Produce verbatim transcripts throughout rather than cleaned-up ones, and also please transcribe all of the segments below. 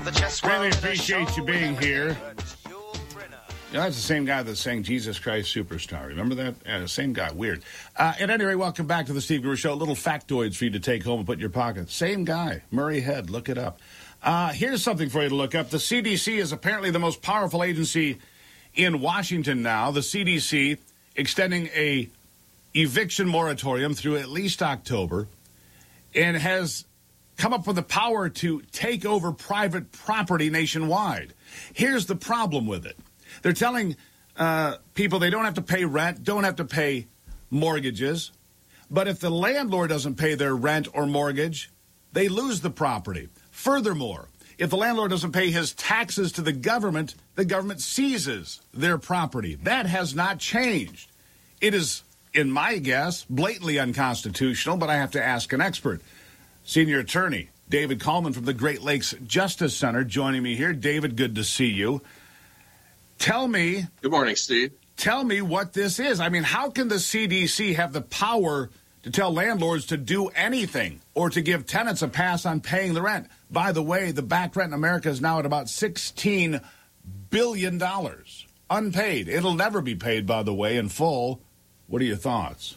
Really appreciate you being here. You know, that's the same guy that sang Jesus Christ Superstar. Remember that? Yeah, the same guy. Weird. Uh, at any rate, welcome back to the Steve Gruber Show. Little factoids for you to take home and put in your pocket. Same guy. Murray Head. Look it up. Uh, here's something for you to look up. The C D C is apparently the most powerful agency in Washington now. The C D C extending a eviction moratorium through at least October and has come up with the power to take over private property nationwide. Here's the problem with it. They're telling uh, people they don't have to pay rent, don't have to pay mortgages. But if the landlord doesn't pay their rent or mortgage, they lose the property. Furthermore, if the landlord doesn't pay his taxes to the government, the government seizes their property. That has not changed. It is, in my guess, blatantly unconstitutional, but I have to ask an expert. Senior attorney David Coleman from the Great Lakes Justice Center joining me here. David, good to see you. Tell me. Good morning, Steve. Tell me what this is. I mean, how can the C D C have the power to tell landlords to do anything or to give tenants a pass on paying the rent? By the way, the back rent in America is now at about sixteen billion dollars unpaid. It'll never be paid, by the way, in full. What are your thoughts?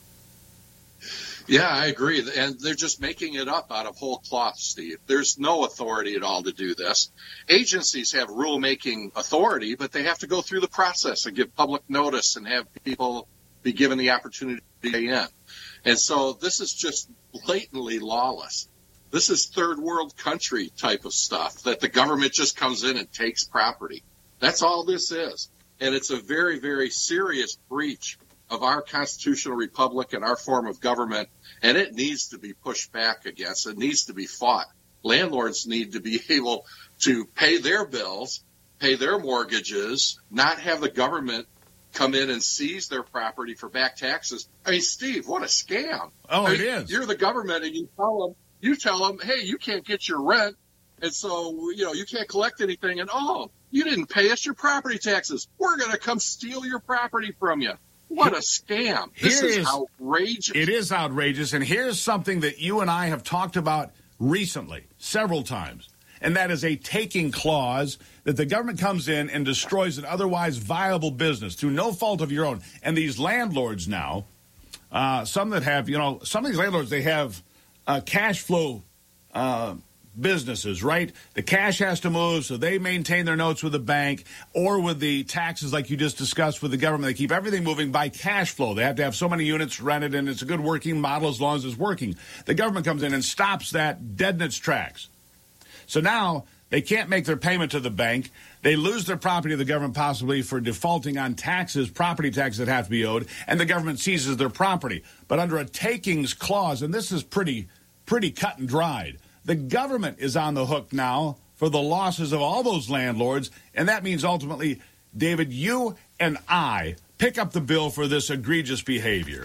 Yeah, I agree. And they're just making it up out of whole cloth, Steve. There's no authority at all to do this. Agencies have rule-making authority, but they have to go through the process and give public notice and have people be given the opportunity to get in. And so this is just blatantly lawless. This is third world country type of stuff that the government just comes in and takes property. That's all this is. And it's a very, very serious breach of our constitutional republic and our form of government, and it needs to be pushed back against. It needs to be fought. Landlords need to be able to pay their bills, pay their mortgages, not have the government come in and seize their property for back taxes. I mean, Steve, what a scam. Oh, I it mean, is. You're the government, and you tell them, you tell them, hey, you can't get your rent, and so, you know, you can't collect anything, and, oh, you didn't pay us your property taxes. We're going to come steal your property from you. What a scam. This is, is outrageous. It is outrageous. And here's something that you and I have talked about recently, several times, and that is a taking clause that the government comes in and destroys an otherwise viable business through no fault of your own. And these landlords now, uh, some that have, you know, some of these landlords, they have uh, cash flow uh businesses, right? The cash has to move, so they maintain their notes with the bank or with the taxes like you just discussed with the government. They keep everything moving by cash flow. They have to have so many units rented, and it's a good working model as long as it's working. The government comes in and stops that dead in its tracks. So now they can't make their payment to the bank. They lose their property to the government possibly for defaulting on taxes, property taxes that have to be owed, and the government seizes their property. But under a takings clause, and this is pretty, pretty cut and dried, the government is on the hook now for the losses of all those landlords, and that means ultimately, David, you and I pick up the bill for this egregious behavior.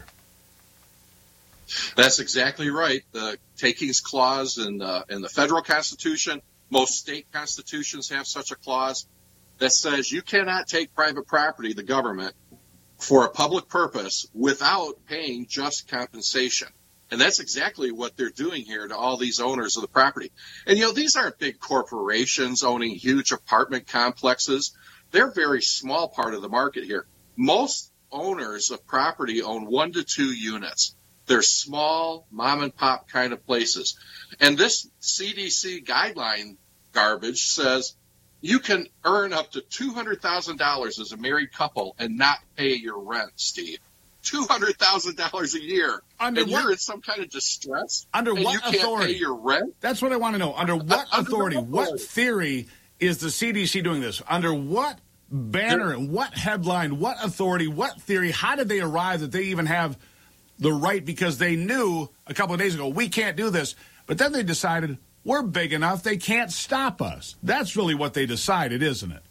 That's exactly right. The takings clause in the, in the federal Constitution, most state constitutions have such a clause that says you cannot take private property, the government, for a public purpose without paying just compensation. And that's exactly what they're doing here to all these owners of the property. And, you know, these aren't big corporations owning huge apartment complexes. They're a very small part of the market here. Most owners of property own one to two units. They're small, mom-and-pop kind of places. And this C D C guideline garbage says you can earn up to two hundred thousand dollars as a married couple and not pay your rent, Steve. two hundred thousand dollars a year. Under and what? You're in some kind of distress. Under and what you can't authority? Pay your rent? That's what I want to know. Under what Under authority? what What theory is the C D C doing this? Under what banner and what headline, what authority, what theory? How did they arrive that they even have the right? Because they knew a couple of days ago, we can't do this. But then they decided, we're big enough, they can't stop us. That's really what they decided, isn't it?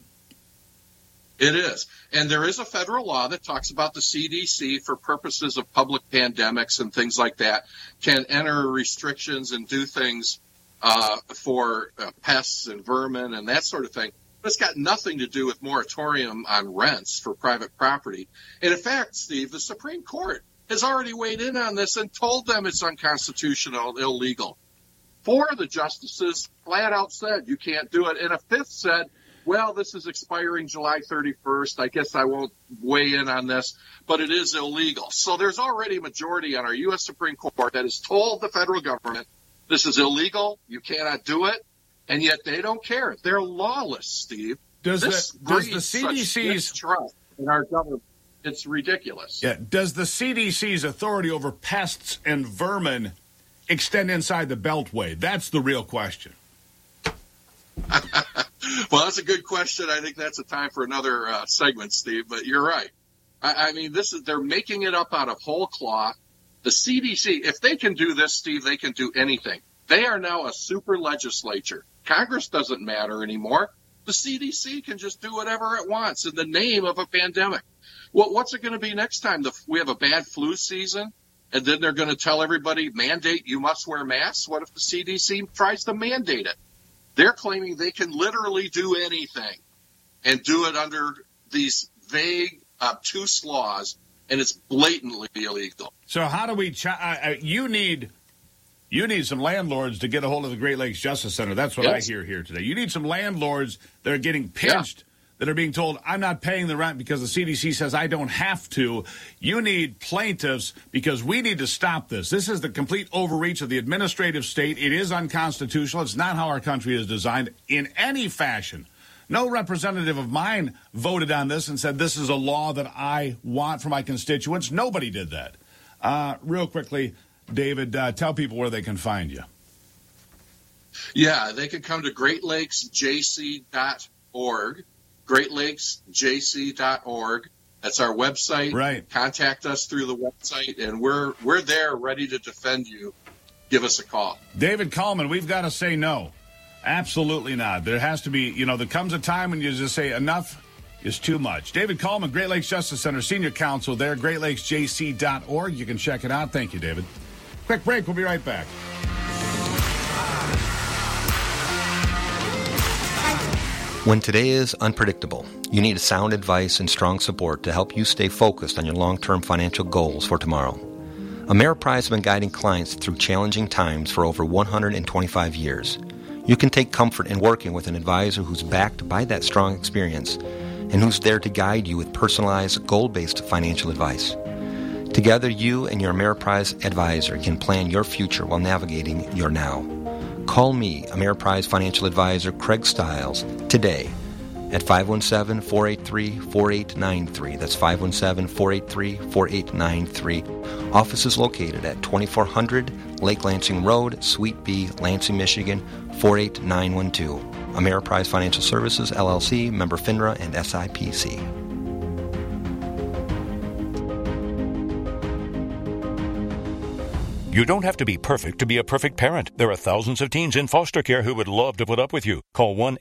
It is. And there is a federal law that talks about the C D C for purposes of public pandemics and things like that can enter restrictions and do things uh, for uh, pests and vermin and that sort of thing. But it's got nothing to do with moratorium on rents for private property. And in fact, Steve, the Supreme Court has already weighed in on this and told them it's unconstitutional, illegal. Four of the justices flat out said you can't do it. And a fifth said, well, this is expiring July thirty-first. I guess I won't weigh in on this, but it is illegal. So there's already a majority on our U S Supreme Court that has told the federal government this is illegal. You cannot do it. And yet they don't care. They're lawless, Steve. Does this the, does the C D C's trust in our government? It's ridiculous. Yeah. Does the C D C's authority over pests and vermin extend inside the Beltway? That's the real question. Well, that's a good question. I think that's a time for another uh, segment, Steve. But you're right. I, I mean, this is they're making it up out of whole cloth. The C D C, if they can do this, Steve, they can do anything. They are now a super legislature. Congress doesn't matter anymore. The C D C can just do whatever it wants in the name of a pandemic. Well, what's it going to be next time? The, we have a bad flu season, and then they're going to tell everybody, mandate, you must wear masks? What if the C D C tries to mandate it? They're claiming they can literally do anything and do it under these vague, obtuse laws, and it's blatantly illegal. So how do we ch- – uh, you need – You need some landlords to get a hold of the Great Lakes Justice Center. That's what yes. I hear here today. You need some landlords that are getting pinched, yeah. that are being told, I'm not paying the rent because the C D C says I don't have to. You need plaintiffs because we need to stop this. This is the complete overreach of the administrative state. It is unconstitutional. It's not how our country is designed in any fashion. No representative of mine voted on this and said this is a law that I want for my constituents. Nobody did that. Uh, real quickly, David, uh, tell people where they can find you. Yeah, they can come to great lakes j c dot org, great lakes j c dot org. That's our website. Right. Contact us through the website, and we're we're there ready to defend you. Give us a call. David Kallman, we've got to say no. Absolutely not. There has to be, you know, there comes a time when you just say enough is too much. David Kallman, Great Lakes Justice Center, Senior Counsel there, great lakes j c dot org. You can check it out. Thank you, David. Quick break. We'll be right back. When today is unpredictable, you need sound advice and strong support to help you stay focused on your long-term financial goals for tomorrow. Ameriprise has been guiding clients through challenging times for over one hundred twenty-five years. You can take comfort in working with an advisor who's backed by that strong experience and who's there to guide you with personalized, goal-based financial advice. Together, you and your Ameriprise advisor can plan your future while navigating your now. Call me, Ameriprise Financial Advisor Craig Stiles, today at five one seven, four eight three, four eight nine three. That's five one seven, four eight three, four eight nine three. Office is located at twenty-four hundred Lake Lansing Road, Suite B, Lansing, Michigan, four eight nine one two. Ameriprise Financial Services, L L C, member FINRA and S I P C. You don't have to be perfect to be a perfect parent. There are thousands of teens in foster care who would love to put up with you. Call one